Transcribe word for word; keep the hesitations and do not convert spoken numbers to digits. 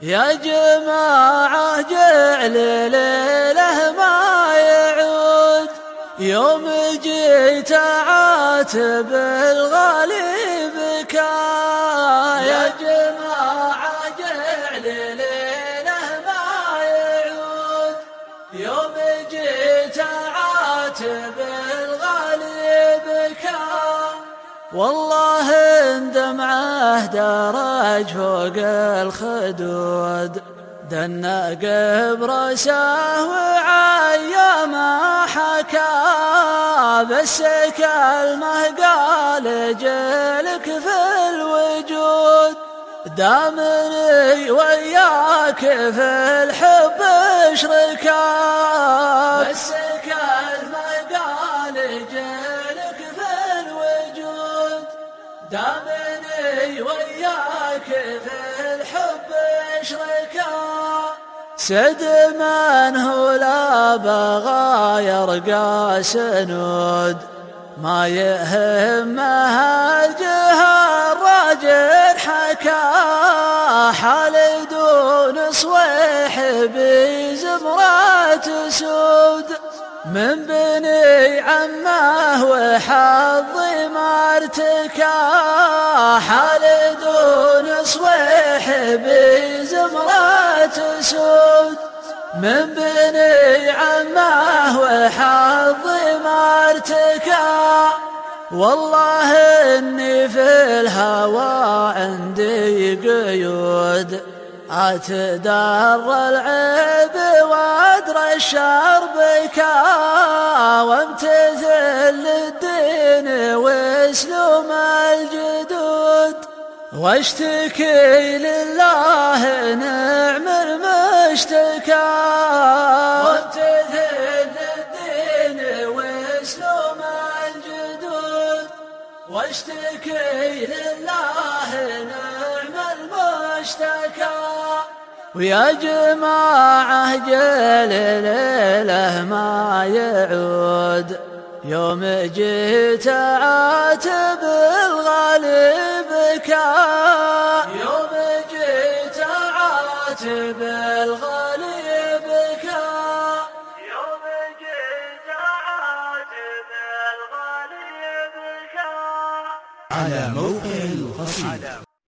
يا جماعة جعل ليله ما يعود، يوم جيت عاتب الغالي بكى. يا جماعة جعل ليله ما يعود، يوم جيت عاتب الغالي بكى. والله ان دمعه درج فوق الخدود، دنا قبرسه وعيا ما حكى. بس كلمه قال جلك في الوجود، دامني وياك في الحب اشركا. بس كلمه قال جلك في الوجود، دامني وياك في الحب اشركا. سد من هو لا بغى يرقى سنود، ما يهمه الجهة الراجل حكى. حال دون صويح بزمرة سود، من بني عمه وحظي ما ارتكى. حال دون صويح بزمرة سود، من بني عمه وحظي ما ارتكى. والله اني في الهوى عندي قيود، أتدار العيب وأدرى الشر بكى. وامتثل الدين واسلوم الجدود، واشتكي لله نعم المشتكى. وامتثل الدين واسلوم الجدود، واشتكي لله نعم المشتكى. ويا جماعة جيل ليله ما يعود، يوم جيت عاتب الغالي بكى. يوم جيت عاتب الغالي بكى. يوم جيت عاتب الغالي بكى. على موقع